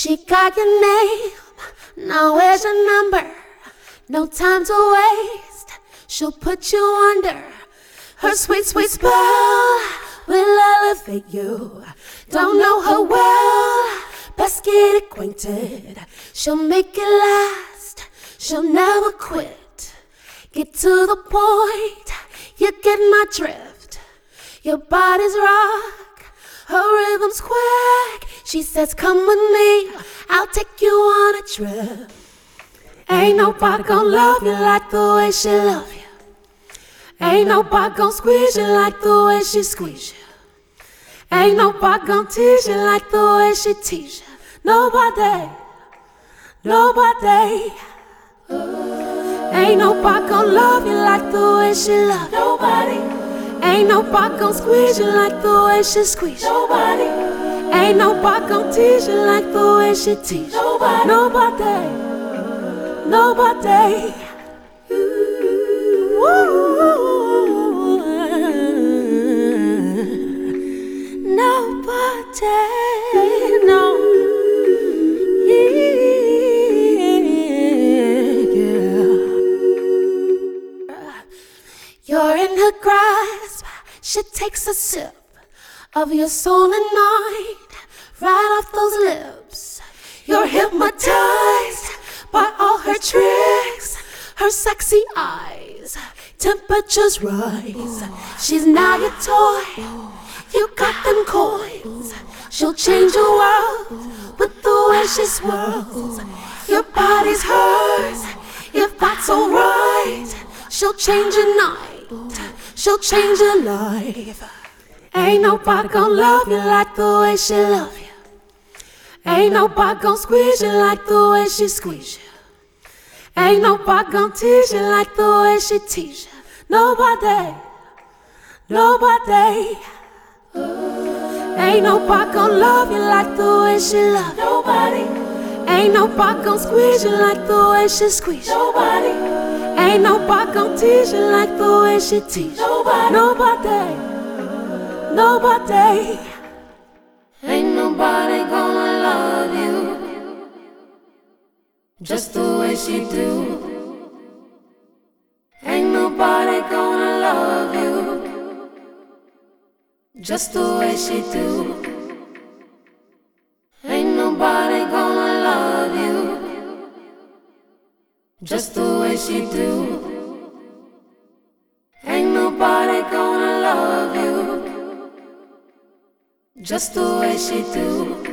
She got your name, now where's your number? No time to waste, she'll put you under. Her sweet, sweet spell will elevate you. Don't know her well, best get acquainted. She'll make it last, she'll never quit. Get to the point, you get my drift. Your body's rock, her rhythm's quick. She says, come with me, I'll take you on a trip. Ain't nobody gonna love you like the way she love you. Ain't nobody gonna squeeze you like the way she squeeze you. Ain't nobody gonna tease you like the way she tease you. Nobody, nobody. Ain't nobody gonna love you like the way she love you. Nobody. Ain't nobody gonna squeeze you like the way she squeeze you. Nobody. Ain't nobody gonna tease you like the way she tease you. Nobody. Nobody. Nobody. Nobody, no. Yeah. You're in her grasp, she takes a sip of your soul and mind, right off those lips. You're hypnotized by all her tricks, her sexy eyes, temperatures rise. She's now your toy, you got them coins. She'll change your world with the way she swirls. Your body's hers, if that's alright. She'll change your night, she'll change your life. Ain't nobody gonna love you like the way she love you. Ain't nobody gonna squeeze you like the way she squeeze you. Ain't nobody gonna tease you like the way she tease you. Nobody, nobody. Ain't nobody gonna love you like the way she love you. Nobody. Ain't nobody gonna squeeze you like the way she squeeze you. Nobody. Ain't nobody gonna tease you like the way she tease you. Nobody. Nobody. Nobody. Ain't nobody gonna love you just the way she do. Ain't nobody gonna love you just the way she do. Ain't nobody gonna love you just the way she do. Ain't nobody gonna love you just the way she do.